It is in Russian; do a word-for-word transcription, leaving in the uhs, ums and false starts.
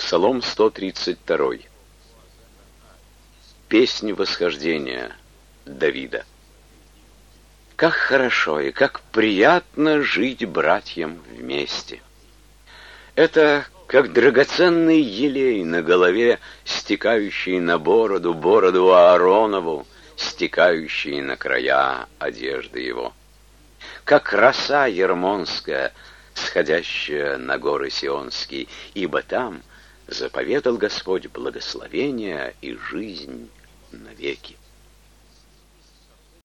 Псалом сто тридцать два. Песнь восхождения Давида. Как хорошо и как приятно жить братьям вместе. Это как драгоценный елей на голове, стекающий на бороду, бороду Ааронову, стекающий на края одежды его. Как роса ермонская, сходящая на горы Сионские, ибо там заповедал Господь благословение и жизнь навеки.